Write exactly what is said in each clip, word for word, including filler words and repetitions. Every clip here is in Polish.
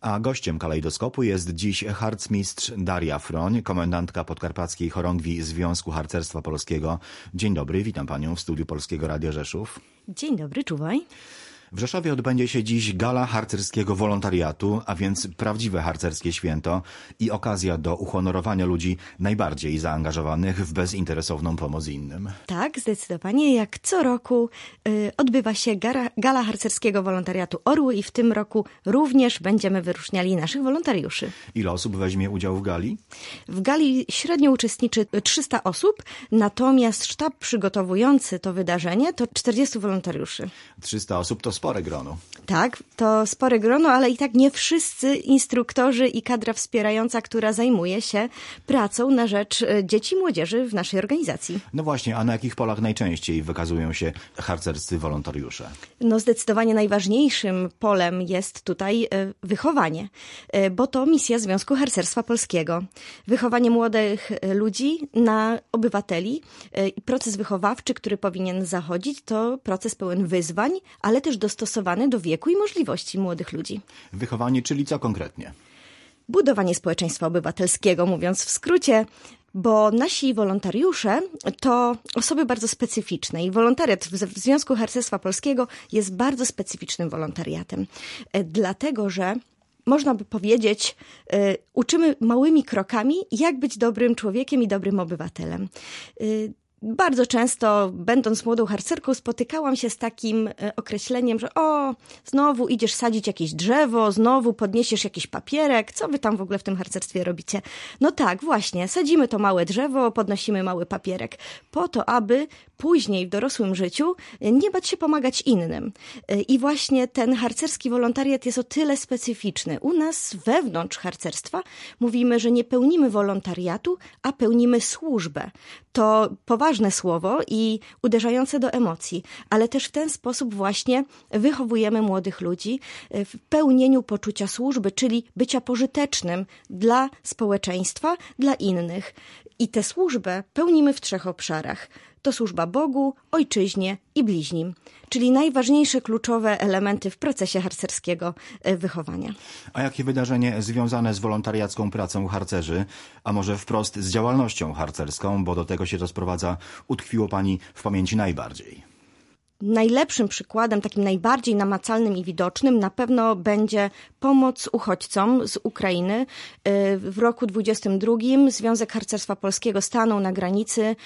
A gościem kalejdoskopu jest dziś harcmistrz Daria Froń, komendantka Podkarpackiej Chorągwi Związku Harcerstwa Polskiego. Dzień dobry, witam panią w studiu Polskiego Radia Rzeszów. Dzień dobry, czuwaj. W Rzeszowie odbędzie się dziś gala harcerskiego wolontariatu, a więc prawdziwe harcerskie święto i okazja do uhonorowania ludzi najbardziej zaangażowanych w bezinteresowną pomoc innym. Tak, zdecydowanie. Jak co roku y, odbywa się gara, gala harcerskiego wolontariatu Orły i w tym roku również będziemy wyróżniali naszych wolontariuszy. Ile osób weźmie udział w gali? W gali średnio uczestniczy trzysta osób, natomiast sztab przygotowujący to wydarzenie to czterdziestu wolontariuszy. trzysta osób to spore grono. Tak, to spore grono, ale i tak nie wszyscy instruktorzy i kadra wspierająca, która zajmuje się pracą na rzecz dzieci i młodzieży w naszej organizacji. No właśnie, a na jakich polach najczęściej wykazują się harcerscy wolontariusze? No zdecydowanie najważniejszym polem jest tutaj wychowanie, bo to misja Związku Harcerstwa Polskiego. Wychowanie młodych ludzi na obywateli i proces wychowawczy, który powinien zachodzić, to proces pełen wyzwań, ale też dostosowany do wieku i możliwości młodych ludzi. Wychowanie, czyli co konkretnie? Budowanie społeczeństwa obywatelskiego, mówiąc w skrócie, bo nasi wolontariusze to osoby bardzo specyficzne i wolontariat w Związku Harcerstwa Polskiego jest bardzo specyficznym wolontariatem, dlatego że można by powiedzieć, y, uczymy małymi krokami, jak być dobrym człowiekiem i dobrym obywatelem. Y, Bardzo często, będąc młodą harcerką, spotykałam się z takim określeniem, że o, znowu idziesz sadzić jakieś drzewo, znowu podniesiesz jakiś papierek, co wy tam w ogóle w tym harcerstwie robicie? No tak, właśnie, sadzimy to małe drzewo, podnosimy mały papierek, po to, aby później w dorosłym życiu nie bać się pomagać innym. I właśnie ten harcerski wolontariat jest o tyle specyficzny. U nas wewnątrz harcerstwa mówimy, że nie pełnimy wolontariatu, a pełnimy służbę. To poważne słowo i uderzające do emocji, ale też w ten sposób właśnie wychowujemy młodych ludzi w pełnieniu poczucia służby, czyli bycia pożytecznym dla społeczeństwa, dla innych. I tę służbę pełnimy w trzech obszarach. To służba Bogu, ojczyźnie i bliźnim, czyli najważniejsze kluczowe elementy w procesie harcerskiego wychowania. A jakie wydarzenie związane z wolontariacką pracą harcerzy, a może wprost z działalnością harcerską, bo do tego się to sprowadza, utkwiło pani w pamięci najbardziej? Najlepszym przykładem, takim najbardziej namacalnym i widocznym na pewno będzie pomoc uchodźcom z Ukrainy. W roku dwudziestym drugim Związek Harcerstwa Polskiego stanął na granicy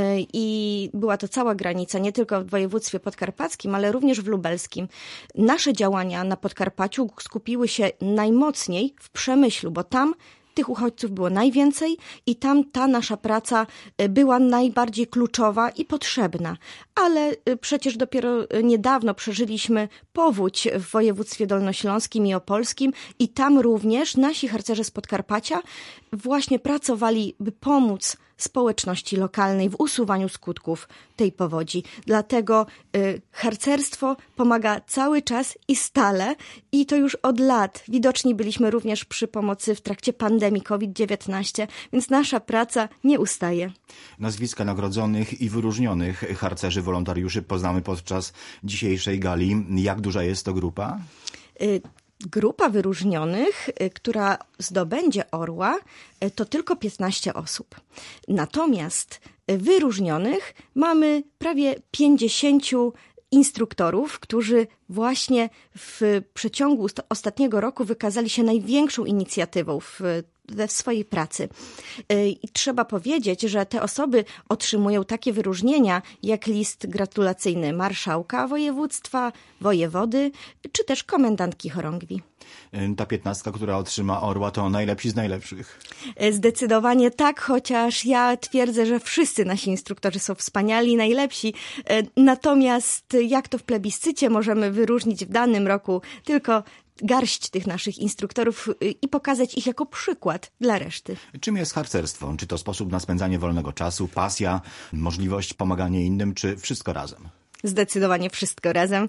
i była to cała granica, nie tylko w województwie podkarpackim, ale również w lubelskim. Nasze działania na Podkarpaciu skupiły się najmocniej w Przemyślu, bo tam tych uchodźców było najwięcej i tam ta nasza praca była najbardziej kluczowa i potrzebna. Ale przecież dopiero niedawno przeżyliśmy powódź w województwie dolnośląskim i opolskim i tam również nasi harcerze z Podkarpacia właśnie pracowali, by pomóc społeczności lokalnej w usuwaniu skutków tej powodzi. Dlatego y, harcerstwo pomaga cały czas i stale i to już od lat. Widoczni byliśmy również przy pomocy w trakcie pandemii kowid dziewiętnaście, więc nasza praca nie ustaje. Nazwiska nagrodzonych i wyróżnionych harcerzy wolontariuszy poznamy podczas dzisiejszej gali. Jak duża jest to grupa? Y, Grupa wyróżnionych, która zdobędzie orła, to tylko piętnaście osób. Natomiast wyróżnionych mamy prawie pięćdziesięciu instruktorów, którzy właśnie w przeciągu ostatniego roku wykazali się największą inicjatywą w we swojej pracy. I trzeba powiedzieć, że te osoby otrzymują takie wyróżnienia jak list gratulacyjny marszałka województwa, wojewody, czy też komendantki chorągwi. Ta piętnastka, która otrzyma orła, to najlepsi z najlepszych. Zdecydowanie tak, chociaż ja twierdzę, że wszyscy nasi instruktorzy są wspaniali, najlepsi. Natomiast jak to w plebiscycie możemy wyróżnić w danym roku tylko garść tych naszych instruktorów i pokazać ich jako przykład dla reszty. Czym jest harcerstwo? Czy to sposób na spędzanie wolnego czasu, pasja, możliwość pomagania innym, czy wszystko razem? Zdecydowanie wszystko razem.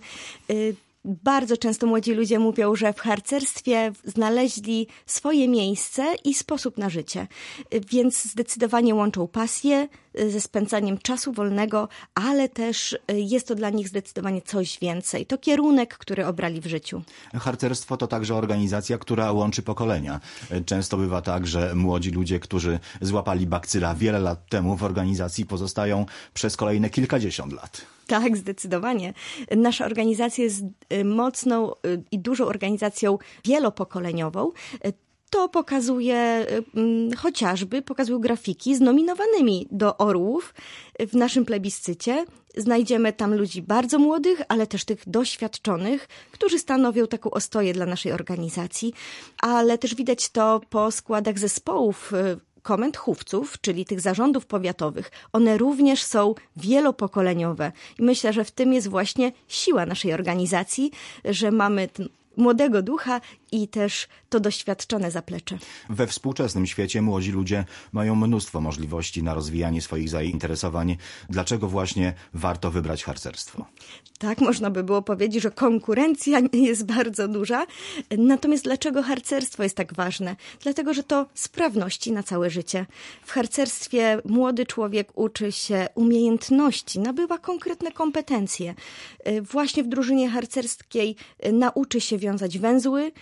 Bardzo często młodzi ludzie mówią, że w harcerstwie znaleźli swoje miejsce i sposób na życie, więc zdecydowanie łączą pasję ze spędzaniem czasu wolnego, ale też jest to dla nich zdecydowanie coś więcej. To kierunek, który obrali w życiu. Harcerstwo to także organizacja, która łączy pokolenia. Często bywa tak, że młodzi ludzie, którzy złapali bakcyla wiele lat temu w organizacji, pozostają przez kolejne kilkadziesiąt lat. Tak, zdecydowanie. Nasza organizacja jest mocną i dużą organizacją wielopokoleniową. To pokazuje chociażby, pokazują grafiki z nominowanymi do orłów w naszym plebiscycie. Znajdziemy tam ludzi bardzo młodych, ale też tych doświadczonych, którzy stanowią taką ostoję dla naszej organizacji. Ale też widać to po składach zespołów komend chówców, czyli tych zarządów powiatowych. One również są wielopokoleniowe. I myślę, że w tym jest właśnie siła naszej organizacji, że mamy ten młodego ducha i też to doświadczone zaplecze. We współczesnym świecie młodzi ludzie mają mnóstwo możliwości na rozwijanie swoich zainteresowań. Dlaczego właśnie warto wybrać harcerstwo? Tak, można by było powiedzieć, że konkurencja jest bardzo duża. Natomiast dlaczego harcerstwo jest tak ważne? Dlatego, że to sprawności na całe życie. W harcerstwie młody człowiek uczy się umiejętności, nabywa konkretne kompetencje. Właśnie w drużynie harcerskiej nauczy się wiązać węzły,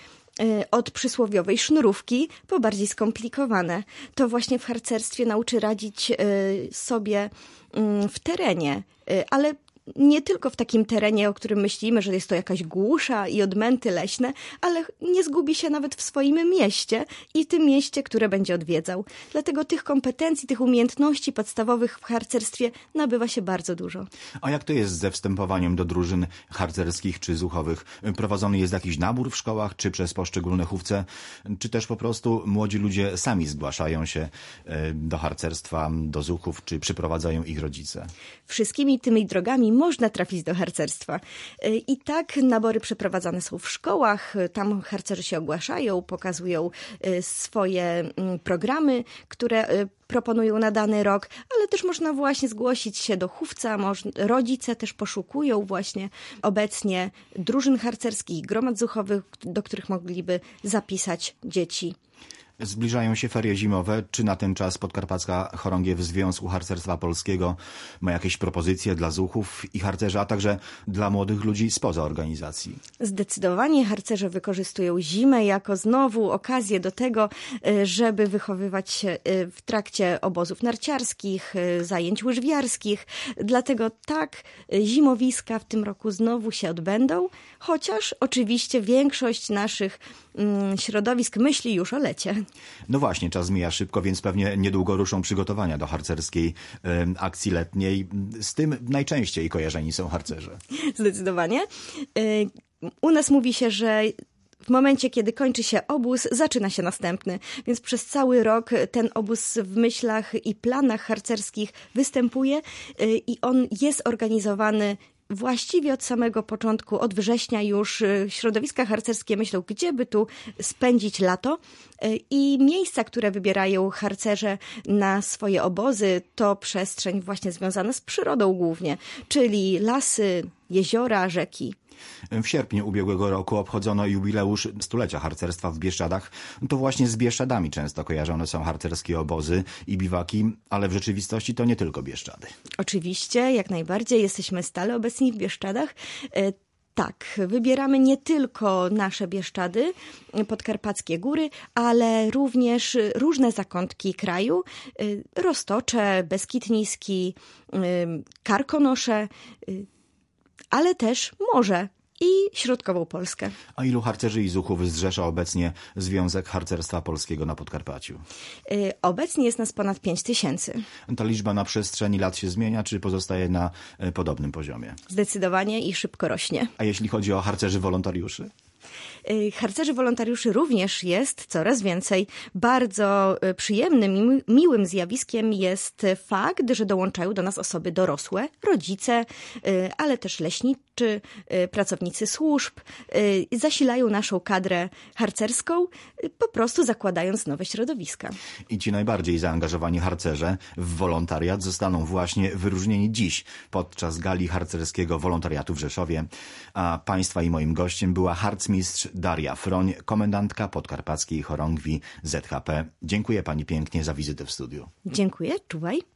od przysłowiowej sznurówki po bardziej skomplikowane. To właśnie w harcerstwie nauczy radzić sobie w terenie, ale nie tylko w takim terenie, o którym myślimy, że jest to jakaś głusza i odmęty leśne, ale nie zgubi się nawet w swoim mieście i tym mieście, które będzie odwiedzał. Dlatego tych kompetencji, tych umiejętności podstawowych w harcerstwie nabywa się bardzo dużo. A jak to jest ze wstępowaniem do drużyn harcerskich czy zuchowych? Prowadzony jest jakiś nabór w szkołach, czy przez poszczególne chówce, czy też po prostu młodzi ludzie sami zgłaszają się do harcerstwa, do zuchów, czy przyprowadzają ich rodzice? Wszystkimi tymi drogami można trafić do harcerstwa. I tak nabory przeprowadzane są w szkołach, tam harcerzy się ogłaszają, pokazują swoje programy, które proponują na dany rok, ale też można właśnie zgłosić się do chówca, rodzice też poszukują właśnie obecnie drużyn harcerskich, gromad zuchowych, do których mogliby zapisać dzieci. Zbliżają się ferie zimowe. Czy na ten czas Podkarpacka Chorągiew Związku Harcerstwa Polskiego ma jakieś propozycje dla zuchów i harcerzy, a także dla młodych ludzi spoza organizacji? Zdecydowanie harcerze wykorzystują zimę jako znowu okazję do tego, żeby wychowywać się w trakcie obozów narciarskich, zajęć łyżwiarskich. Dlatego tak, zimowiska w tym roku znowu się odbędą, chociaż oczywiście większość naszych środowisk myśli już o lecie. No właśnie, czas mija szybko, więc pewnie niedługo ruszą przygotowania do harcerskiej e, akcji letniej. Z tym najczęściej kojarzeni są harcerze. Zdecydowanie. U nas mówi się, że w momencie, kiedy kończy się obóz, zaczyna się następny. Więc przez cały rok ten obóz w myślach i planach harcerskich występuje i on jest organizowany właściwie od samego początku, od września już środowiska harcerskie myślą, gdzie by tu spędzić lato. I miejsca, które wybierają harcerze na swoje obozy, to przestrzeń właśnie związana z przyrodą głównie, czyli lasy, jeziora, rzeki. W sierpniu ubiegłego roku obchodzono jubileusz stulecia harcerstwa w Bieszczadach. To właśnie z Bieszczadami często kojarzone są harcerskie obozy i biwaki, ale w rzeczywistości to nie tylko Bieszczady. Oczywiście, jak najbardziej. Jesteśmy stale obecni w Bieszczadach. Tak, wybieramy nie tylko nasze Bieszczady, podkarpackie góry, ale również różne zakątki kraju. Roztocze, Beskid Niski, Karkonosze, ale też morze i środkową Polskę. A ilu harcerzy i zuchów zrzesza obecnie Związek Harcerstwa Polskiego na Podkarpaciu? Yy, obecnie jest nas ponad pięć tysięcy. Ta liczba na przestrzeni lat się zmienia, czy pozostaje na y, podobnym poziomie? Zdecydowanie i szybko rośnie. A jeśli chodzi o harcerzy wolontariuszy? Harcerzy wolontariuszy również jest coraz więcej. Bardzo przyjemnym, miłym zjawiskiem jest fakt, że dołączają do nas osoby dorosłe, rodzice, ale też leśniczy, pracownicy służb. Zasilają naszą kadrę harcerską, po prostu zakładając nowe środowiska. I ci najbardziej zaangażowani harcerze w wolontariat zostaną właśnie wyróżnieni dziś podczas gali harcerskiego wolontariatu w Rzeszowie. A państwa i moim gościem była harcmistrz Daria Froń, komendantka Podkarpackiej Chorągwi Z H P. Dziękuję pani pięknie za wizytę w studiu. Dziękuję, czuwaj.